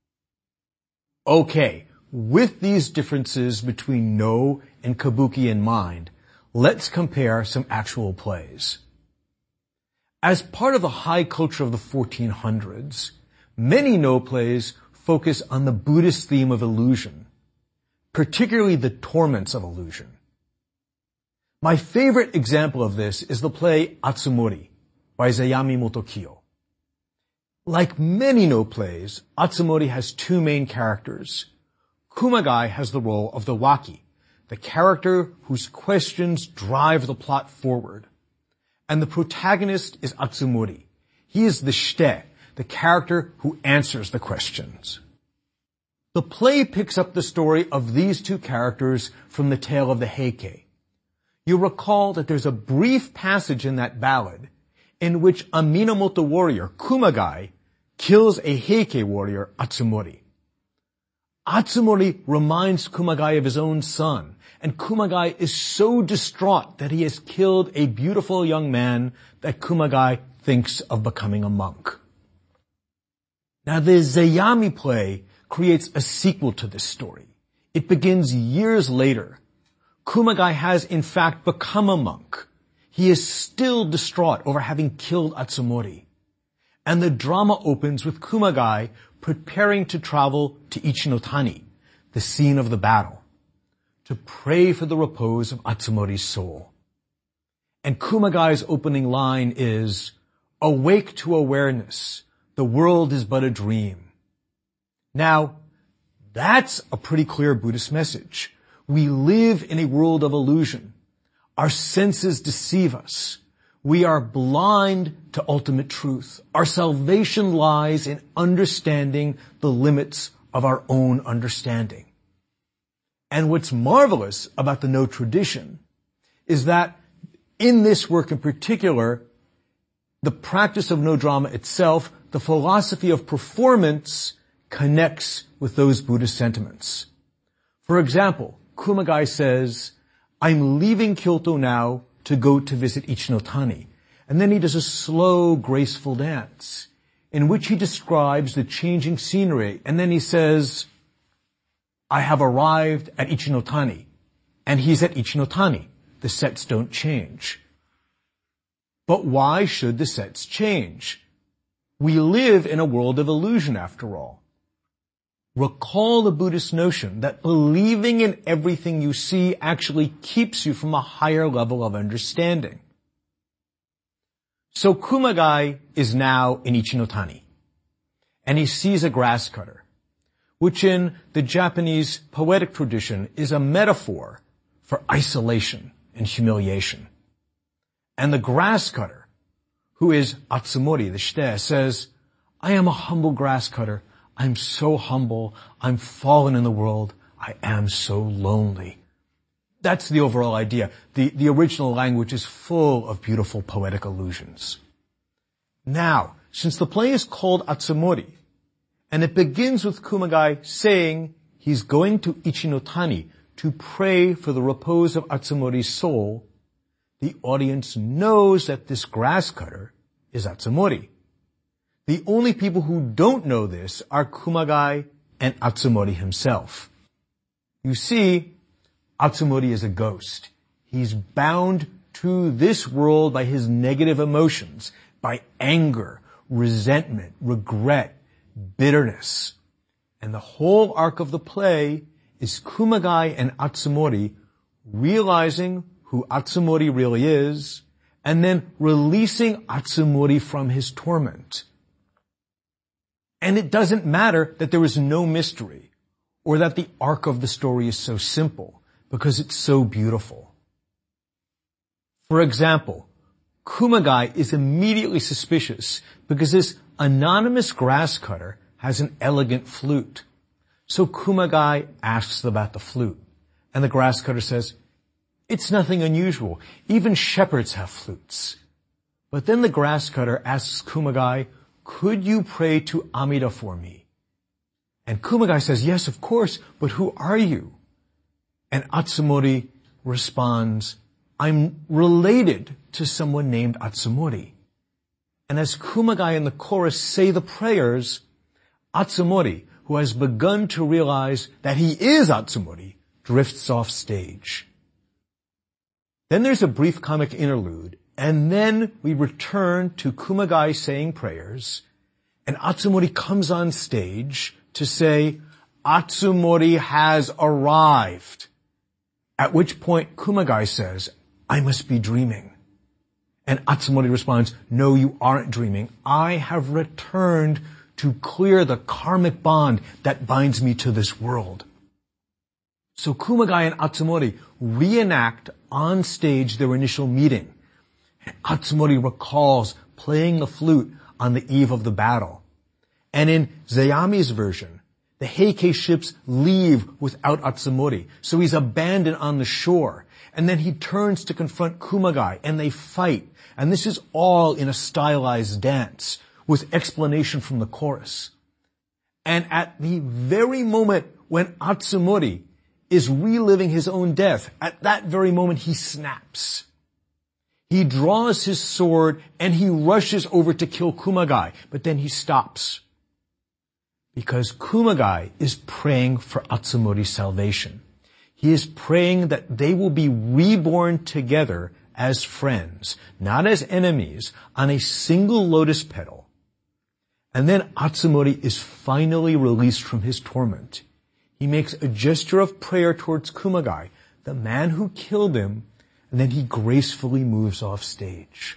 Okay, with these differences between No and kabuki in mind, let's compare some actual plays. As part of the high culture of the 1400s, many No plays focus on the Buddhist theme of illusion, particularly the torments of illusion. My favorite example of this is the play Atsumori by Zayami Motokiyo. Like many No plays, Atsumori has two main characters. Kumagai has the role of the Waki, the character whose questions drive the plot forward. And the protagonist is Atsumori. He is the Shite, the character who answers the questions. The play picks up the story of these two characters from the tale of the Heike. You'll recall that there's a brief passage in that ballad in which a Minamoto warrior, Kumagai, kills a Heike warrior, Atsumori. Atsumori reminds Kumagai of his own son, and Kumagai is so distraught that he has killed a beautiful young man that Kumagai thinks of becoming a monk. Now the Zayami play creates a sequel to this story. It begins years later. Kumagai has in fact become a monk. He is still distraught over having killed Atsumori. And the drama opens with Kumagai preparing to travel to Ichinotani, the scene of the battle, to pray for the repose of Atsumori's soul. And Kumagai's opening line is, "Awake to awareness, the world is but a dream." Now, that's a pretty clear Buddhist message. We live in a world of illusion. Our senses deceive us. We are blind to ultimate truth. Our salvation lies in understanding the limits of our own understanding. And what's marvelous about the No tradition is that in this work in particular, the practice of No drama itself, the philosophy of performance, connects with those Buddhist sentiments. For example, Kumagai says, "I'm leaving Kyoto now to go to visit Ichinotani." And then he does a slow, graceful dance in which he describes the changing scenery. And then he says, "I have arrived at Ichinotani." And he's at Ichinotani. The sets don't change. But why should the sets change? We live in a world of illusion after all. Recall the Buddhist notion that believing in everything you see actually keeps you from a higher level of understanding. So Kumagai is now in Ichinotani, and he sees a grass cutter, which in the Japanese poetic tradition is a metaphor for isolation and humiliation. And the grass cutter, who is Atsumori, the Shite, says, "I am a humble grass cutter. I'm so humble. I'm fallen in the world. I am so lonely." That's the overall idea. The original language is full of beautiful poetic allusions. Now, since the play is called Atsumori, and it begins with Kumagai saying he's going to Ichinotani to pray for the repose of Atsumori's soul, the audience knows that this grass cutter is Atsumori. The only people who don't know this are Kumagai and Atsumori himself. You see, Atsumori is a ghost. He's bound to this world by his negative emotions, by anger, resentment, regret, bitterness. And the whole arc of the play is Kumagai and Atsumori realizing who Atsumori really is, and then releasing Atsumori from his torment. And it doesn't matter that there is no mystery, or that the arc of the story is so simple, because it's so beautiful. For example, Kumagai is immediately suspicious because this anonymous grass cutter has an elegant flute. So Kumagai asks about the flute, and the grass cutter says, "It's nothing unusual. Even shepherds have flutes." But then the grass cutter asks Kumagai, "Could you pray to Amida for me?" And Kumagai says, "Yes, of course, but who are you?" And Atsumori responds, "I'm related to someone named Atsumori." And as Kumagai and the chorus say the prayers, Atsumori, who has begun to realize that he is Atsumori, drifts off stage. Then there's a brief comic interlude, and then we return to Kumagai saying prayers, and Atsumori comes on stage to say, "Atsumori has arrived." At which point Kumagai says, "I must be dreaming." And Atsumori responds, "No, you aren't dreaming. I have returned to clear the karmic bond that binds me to this world." So Kumagai and Atsumori reenact on stage their initial meeting. And Atsumori recalls playing the flute on the eve of the battle. And in Zeami's version, the Heike ships leave without Atsumori, so he's abandoned on the shore. And then he turns to confront Kumagai, and they fight. And this is all in a stylized dance, with explanation from the chorus. And at the very moment when Atsumori is reliving his own death, at that very moment he snaps. He draws his sword and he rushes over to kill Kumagai, but then he stops. Because Kumagai is praying for Atsumori's salvation. He is praying that they will be reborn together as friends, not as enemies, on a single lotus petal. And then Atsumori is finally released from his torment. He makes a gesture of prayer towards Kumagai, the man who killed him, and then he gracefully moves off stage.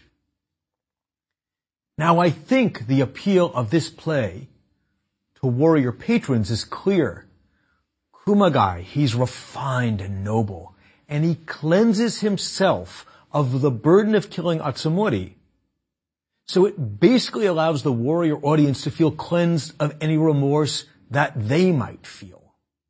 Now I think the appeal of this play to warrior patrons is clear. Kumagai, he's refined and noble, and he cleanses himself of the burden of killing Atsumori. So it basically allows the warrior audience to feel cleansed of any remorse that they might feel.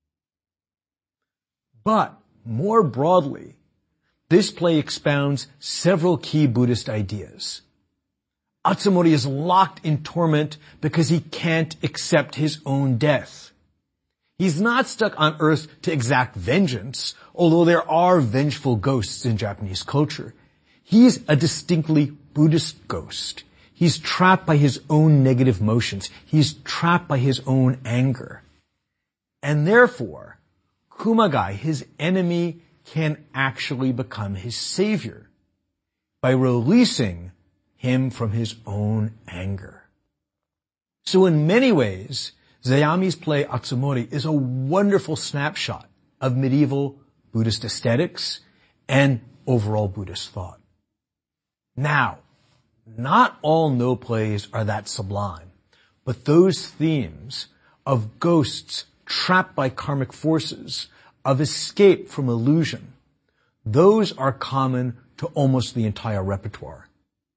But more broadly, this play expounds several key Buddhist ideas. Atsumori is locked in torment because he can't accept his own death. He's not stuck on earth to exact vengeance, although there are vengeful ghosts in Japanese culture. He's a distinctly Buddhist ghost. He's trapped by his own negative motions. He's trapped by his own anger. And therefore, Kumagai, his enemy, can actually become his savior by releasing him from his own anger. So in many ways, Zeami's play Atsumori is a wonderful snapshot of medieval Buddhist aesthetics and overall Buddhist thought. Now, not all No plays are that sublime, but those themes of ghosts trapped by karmic forces, of escape from illusion, those are common to almost the entire repertoire.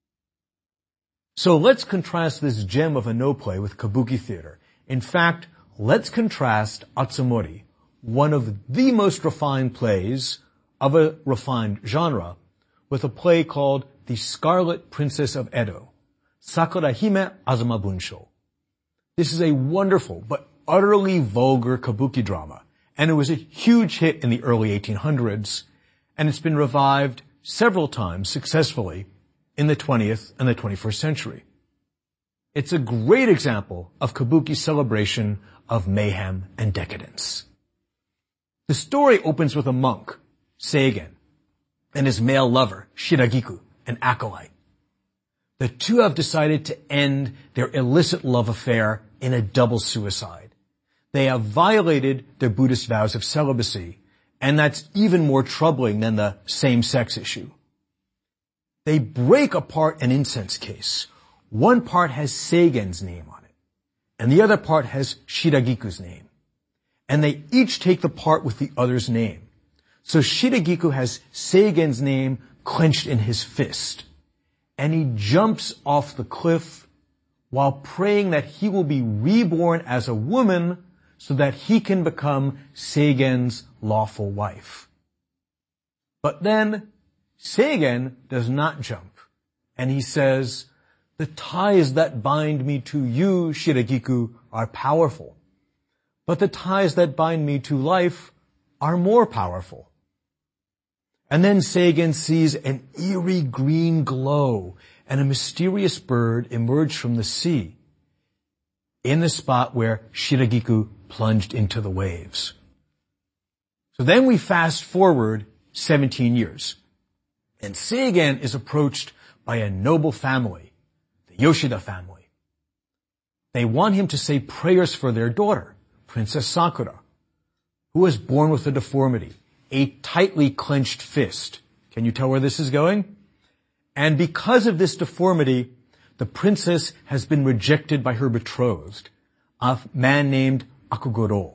So let's contrast this gem of a No play with Kabuki theater. In fact, let's contrast Atsumori, one of the most refined plays of a refined genre, with a play called The Scarlet Princess of Edo, Sakura Hime Azuma Bunsho. This is a wonderful but utterly vulgar kabuki drama, and it was a huge hit in the early 1800s, and it's been revived several times successfully in the 20th and the 21st century. It's a great example of kabuki's celebration of mayhem and decadence. The story opens with a monk, Seigen, and his male lover, Shiragiku, an acolyte. The two have decided to end their illicit love affair in a double suicide. They have violated their Buddhist vows of celibacy, and that's even more troubling than the same-sex issue. They break apart an incense case. One part has Seigen's name on it, and the other part has Shiragiku's name. And they each take the part with the other's name. So Shiragiku has Seigen's name clenched in his fist, and he jumps off the cliff while praying that he will be reborn as a woman so that he can become Seigen's lawful wife. But then Seigen does not jump, and he says, "The ties that bind me to you, Shiragiku, are powerful, but the ties that bind me to life are more powerful." And then Seigen sees an eerie green glow and a mysterious bird emerge from the sea in the spot where Shiragiku plunged into the waves. So then we fast forward 17 years, and Seigen is approached by a noble family, the Yoshida family. They want him to say prayers for their daughter, Princess Sakura, who was born with a deformity, a tightly clenched fist. Can you tell where this is going? And because of this deformity, the princess has been rejected by her betrothed, a man named Akugoro.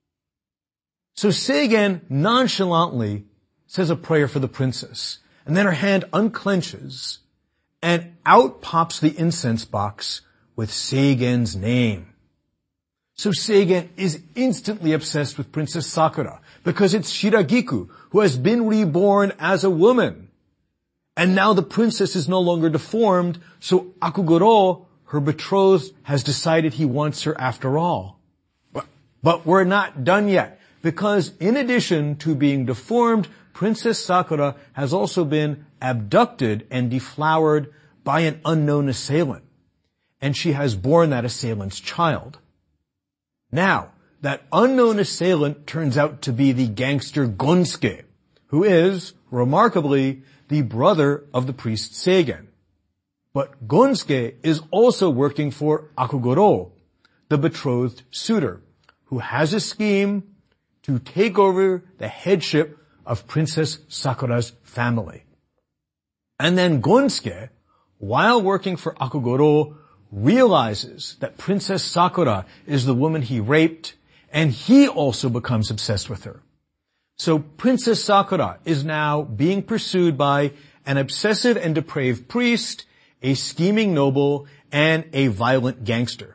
So Seigen nonchalantly says a prayer for the princess, and then her hand unclenches, and out pops the incense box with Seigen's name. So Seigen is instantly obsessed with Princess Sakura because it's Shiragiku who has been reborn as a woman. And now the princess is no longer deformed, so Akugoro, her betrothed, has decided he wants her after all. But we're not done yet, because in addition to being deformed, Princess Sakura has also been abducted and deflowered by an unknown assailant, and she has borne that assailant's child. Now, that unknown assailant turns out to be the gangster Gonsuke, who is, remarkably, the brother of the priest Seigen. But Gonsuke is also working for Akugoro, the betrothed suitor, who has a scheme to take over the headship of Princess Sakura's family. And then Gonsuke, while working for Akugoro, realizes that Princess Sakura is the woman he raped, and he also becomes obsessed with her. So Princess Sakura is now being pursued by an obsessive and depraved priest, a scheming noble, and a violent gangster.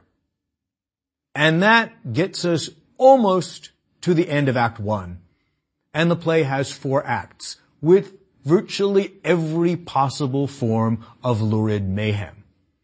And that gets us almost to the end of Act 1. And the play has 4 acts, with virtually every possible form of lurid mayhem.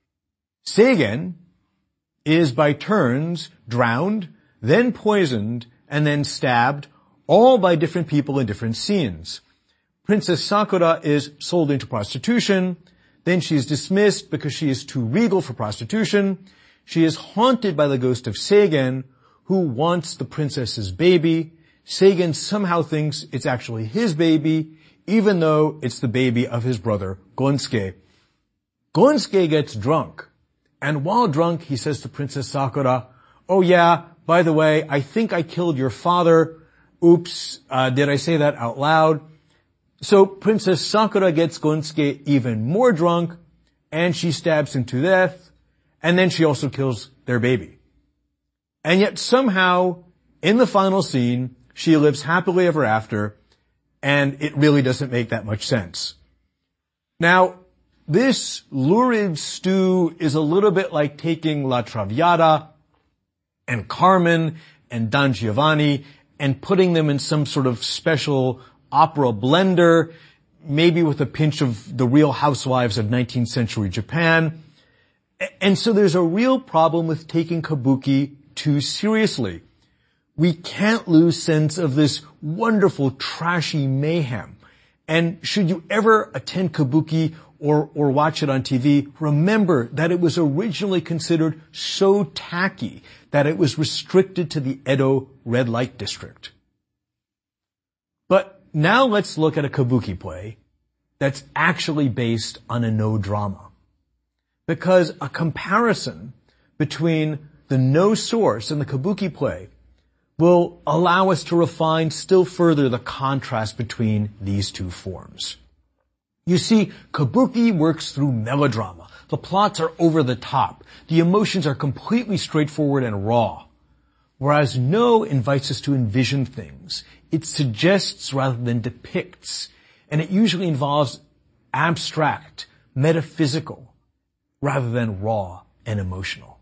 Seigen is by turns drowned, then poisoned, and then stabbed, all by different people in different scenes. Princess Sakura is sold into prostitution, then she is dismissed because she is too regal for prostitution. She is haunted by the ghost of Seigen, who wants the princess's baby. Seigen somehow thinks it's actually his baby, even though it's the baby of his brother, Gonsuke. Gonsuke gets drunk, and while drunk, he says to Princess Sakura, "Oh yeah, by the way, I think I killed your father. Oops, did I say that out loud?" So Princess Sakura gets Gonsuke even more drunk, and she stabs him to death, and then she also kills their baby. And yet somehow, in the final scene, she lives happily ever after, and it really doesn't make that much sense. Now, this lurid stew is a little bit like taking La Traviata and Carmen and Don Giovanni and putting them in some sort of special opera blender, maybe with a pinch of the Real Housewives of 19th century Japan. And so there's a real problem with taking kabuki too seriously. We can't lose sense of this wonderful, trashy mayhem. And should you ever attend kabuki or watch it on TV, remember that it was originally considered so tacky that it was restricted to the Edo red light district. But now let's look at a kabuki play that's actually based on a no drama. Because a comparison between the no source and the kabuki play will allow us to refine still further the contrast between these two forms. You see, kabuki works through melodrama. The plots are over the top. The emotions are completely straightforward and raw. Whereas no invites us to envision things, It suggests rather than depicts, and it usually involves abstract, metaphysical, rather than raw and emotional.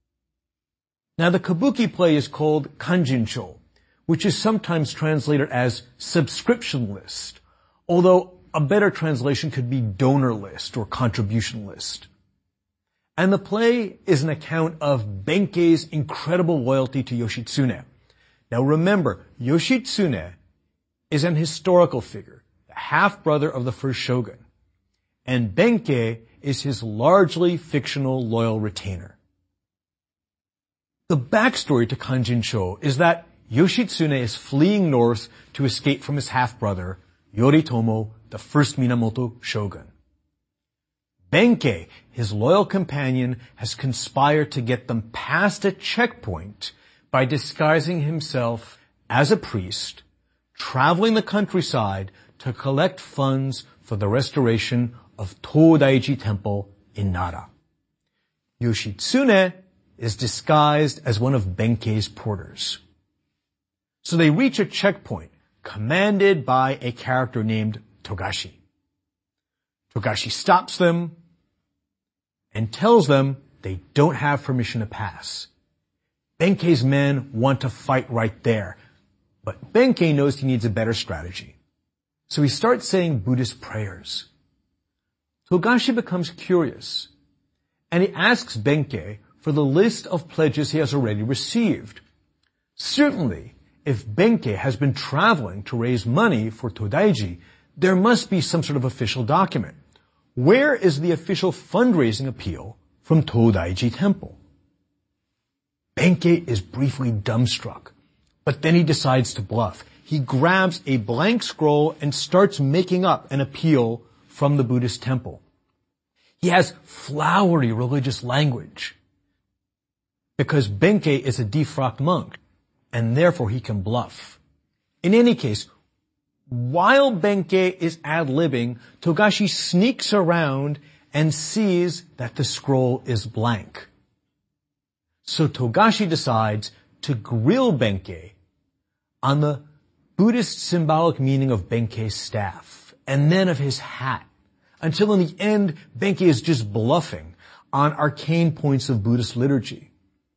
Now the kabuki play is called kanjincho, which is sometimes translated as subscription list, although a better translation could be donor list or contribution list. And the play is an account of Benkei's incredible loyalty to Yoshitsune. Now remember, Yoshitsune is an historical figure, the half-brother of the first shogun, and Benkei is his largely fictional loyal retainer. The backstory to Kanjincho is that Yoshitsune is fleeing north to escape from his half-brother, Yoritomo, the first Minamoto shogun. Benkei, his loyal companion, has conspired to get them past a checkpoint by disguising himself as a priest, traveling the countryside to collect funds for the restoration of Todaiji Temple in Nara. Yoshitsune is disguised as one of Benkei's porters. So they reach a checkpoint commanded by a character named Togashi. Togashi stops them and tells them they don't have permission to pass. Benkei's men want to fight right there, but Benkei knows he needs a better strategy. So he starts saying Buddhist prayers. Togashi becomes curious, and he asks Benkei for the list of pledges he has already received. Certainly, if Benkei has been traveling to raise money for Todaiji, there must be some sort of official document. Where is the official fundraising appeal from Todaiji Temple? Benkei is briefly dumbstruck, but then he decides to bluff. He grabs a blank scroll and starts making up an appeal from the Buddhist temple. He has flowery religious language because Benkei is a defrocked monk, and therefore he can bluff. In any case, while Benkei is ad-libbing, Togashi sneaks around and sees that the scroll is blank. So Togashi decides to grill Benkei on the Buddhist symbolic meaning of Benkei's staff, and then of his hat, until in the end, Benkei is just bluffing on arcane points of Buddhist liturgy.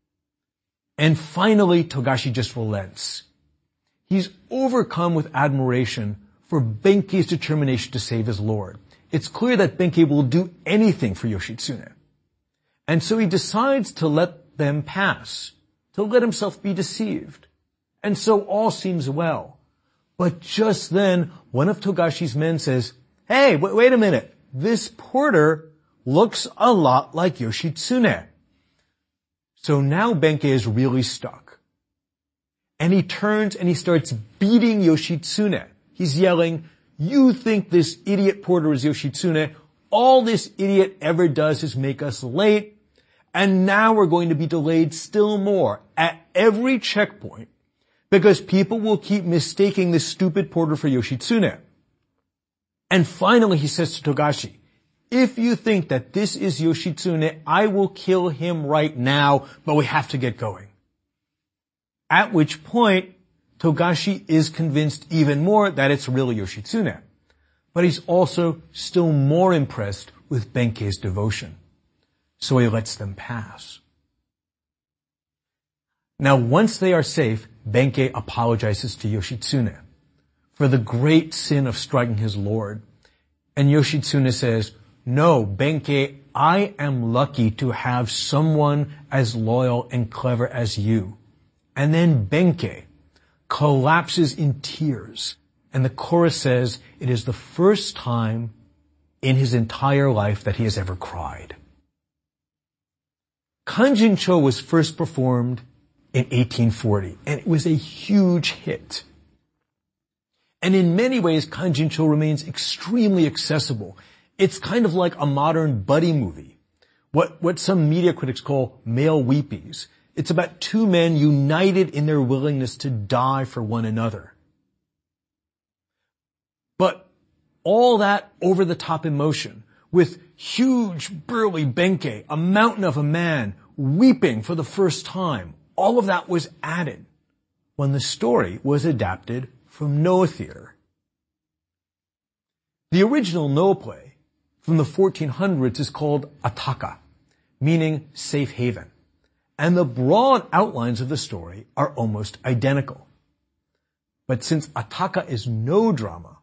And finally, Togashi just relents. He's overcome with admiration for Benkei's determination to save his lord. It's clear that Benkei will do anything for Yoshitsune. And so he decides to let them pass, to let himself be deceived. And so all seems well. But just then, one of Togashi's men says, "Hey, wait a minute. This porter looks a lot like Yoshitsune." So now Benkei is really stuck. And he turns and he starts beating Yoshitsune. He's yelling, "You think this idiot porter is Yoshitsune? All this idiot ever does is make us late. And now we're going to be delayed still more at every checkpoint because people will keep mistaking this stupid porter for Yoshitsune." And finally he says to Togashi, "If you think that this is Yoshitsune, I will kill him right now, but we have to get going." At which point, Togashi is convinced even more that it's really Yoshitsune. But he's also still more impressed with Benkei's devotion. So he lets them pass. Now, once they are safe, Benkei apologizes to Yoshitsune for the great sin of striking his lord. And Yoshitsune says, "No, Benkei, I am lucky to have someone as loyal and clever as you." And then Benkei collapses in tears. And the chorus says it is the first time in his entire life that he has ever cried. Kanjincho was first performed in 1840, and it was a huge hit. And in many ways, Kanjincho remains extremely accessible. It's kind of like a modern buddy movie, what some media critics call male weepies. It's about two men united in their willingness to die for one another. But all that over-the-top emotion, with huge, burly Benkei, a mountain of a man, weeping for the first time, all of that was added when the story was adapted from Noh Theatre. The original Noh play from the 1400s is called Ataka, meaning safe haven, and the broad outlines of the story are almost identical. But since Ataka is no drama,